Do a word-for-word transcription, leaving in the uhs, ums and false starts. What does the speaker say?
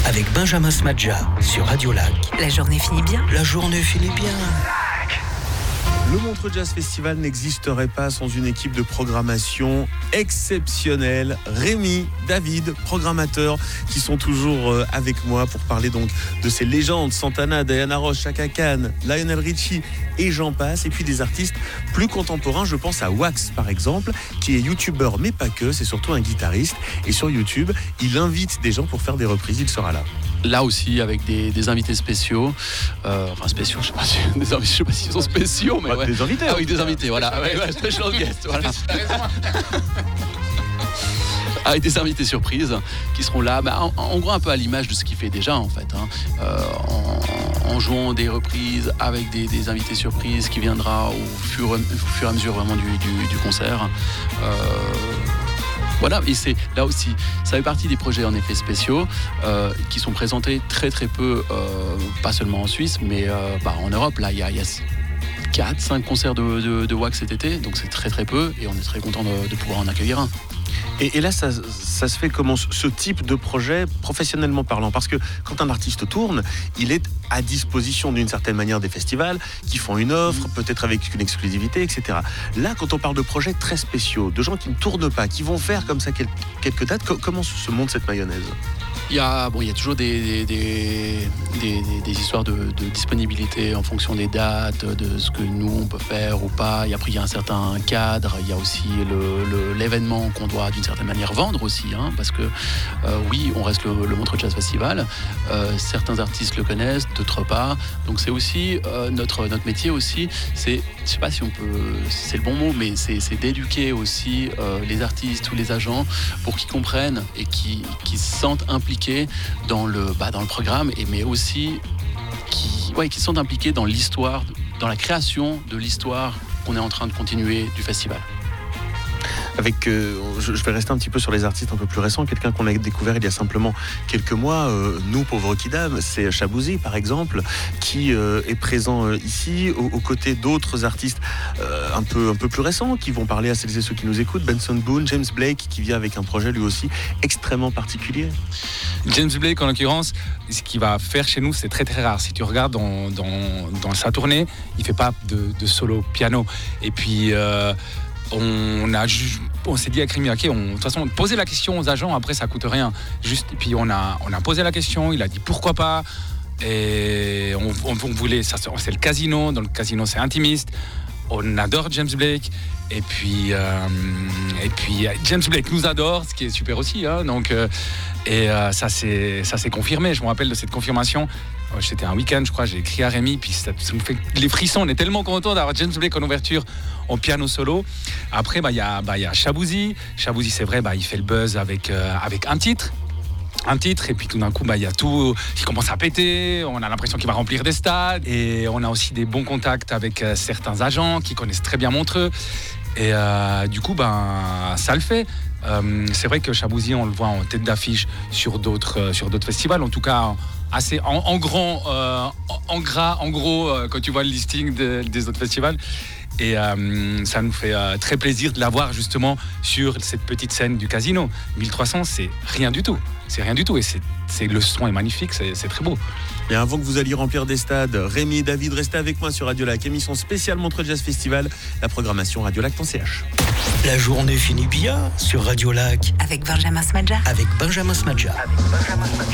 avec Benjamin Smadja sur Radio Lac. La journée finit bien. La journée finit bien. Le Montreux Jazz Festival n'existerait pas sans une équipe de programmation exceptionnelle. Rémi, David, programmateurs, qui sont toujours avec moi pour parler donc de ces légendes, Santana, Diana Ross, Chaka Khan, Lionel Richie et j'en passe. Et puis des artistes plus contemporains, je pense à Wax par exemple, qui est youtubeur mais pas que, c'est surtout un guitariste. Et sur YouTube, il invite des gens pour faire des reprises, il sera là. Là aussi avec des, des invités spéciaux, euh, enfin spéciaux, je sais pas si, des, je sais pas s'ils sont spéciaux, mais bah, ouais. Des invités. Ah oui, des invités, voilà. Ouais, ouais, special guest, voilà. Avec des invités surprises qui seront là, bah, en, en gros un peu à l'image de ce qu'il fait déjà en fait, hein. euh, en, en jouant des reprises avec des, des invités surprises qui viendra au fur, au fur et à mesure vraiment du, du, du concert. Euh, Voilà, et c'est là aussi, ça fait partie des projets en effet spéciaux euh, qui sont présentés très très peu, euh, pas seulement en Suisse, mais euh, bah, en Europe. Là, il y a, y a quatre cinq concerts de, de, de Wax cet été, donc c'est très très peu, et on est très content de, de pouvoir en accueillir un. Et, et là, ça, ça se fait comment, ce type de projet, professionnellement parlant? Parce que quand un artiste tourne, il est à disposition d'une certaine manière des festivals qui font une offre, peut-être avec une exclusivité, et cetera. Là, quand on parle de projets très spéciaux, de gens qui ne tournent pas, qui vont faire comme ça quelques dates, comment se monte cette mayonnaise? Il y a, bon, il y a toujours des, des, des, des, des histoires de, de disponibilité en fonction des dates, de ce que nous on peut faire ou pas. Et après, il y a un certain cadre. Il y a aussi le, le, l'événement qu'on doit d'une certaine manière vendre aussi, hein, parce que euh, oui, on reste le, le Montreux Jazz Festival. Euh, certains artistes le connaissent, d'autres pas. Donc c'est aussi euh, notre notre métier aussi. C'est, je sais pas si on peut, si c'est le bon mot, mais c'est, c'est d'éduquer aussi euh, les artistes ou les agents pour qu'ils comprennent et qu'ils, qu'ils se sentent impliqués dans le, bah, dans le programme, et, mais aussi qui, ouais, qui sont impliqués dans l'histoire, dans la création de l'histoire qu'on est en train de continuer du festival. Avec, euh, je, je vais rester un petit peu sur les artistes un peu plus récents. Quelqu'un qu'on a découvert il y a simplement quelques mois, euh, nous pauvres kidam, c'est Shabouzey par exemple, qui euh, est présent euh, ici aux, aux côtés d'autres artistes euh, un peu un peu plus récents qui vont parler à celles et ceux qui nous écoutent. Benson Boone, James Blake qui vient avec un projet lui aussi extrêmement particulier. James Blake en l'occurrence, ce qu'il va faire chez nous c'est très très rare. Si tu regardes dans dans, dans sa tournée, il fait pas de, de solo piano. Et puis euh, On, a, on s'est dit à Rémi, ok, on, de toute façon, poser la question aux agents, après ça coûte rien. Juste, et puis on a, on a posé la question, il a dit pourquoi pas. Et on, on, on voulait, ça, c'est le casino, dans le casino c'est intimiste. On adore James Blake. Et puis, euh, et puis James Blake nous adore, ce qui est super aussi. Hein, donc, euh, et euh, ça, c'est, ça s'est confirmé. Je me rappelle de cette confirmation. C'était un week-end, je crois, j'ai écrit à Rémi, puis ça, ça me fait les frissons. On est tellement contents d'avoir James Blake en ouverture en piano solo. Après, bah, y a, bah, y a Shabouzey. Shabouzey, c'est vrai, bah, il fait le buzz avec, euh, avec un titre. Un titre, et puis tout d'un coup, bah, y a tout qui commence à péter. On a l'impression qu'il va remplir des stades. Et on a aussi des bons contacts avec euh, certains agents qui connaissent très bien Montreux. Et euh, du coup, ben, ça le fait. Euh, c'est vrai que Shabouzey, on le voit en tête d'affiche sur d'autres, euh, sur d'autres festivals. En tout cas, assez en, en grand, euh, en, en gras, en gros, euh, quand tu vois le listing de, des autres festivals. Et euh, ça nous fait euh, très plaisir de l'avoir justement sur cette petite scène du casino. mille trois cents, c'est rien du tout. C'est rien du tout. Et c'est, c'est, le son est magnifique, c'est, c'est très beau. Et avant que vous alliez remplir des stades, Rémi et David, restez avec moi sur Radio Lac. Émission spéciale Montreux Jazz Festival. La programmation radiolac point c h. La journée finit bien sur Radio Lac. Avec Benjamin Smadja. Avec Benjamin Smadja. Avec Benjamin Smadja.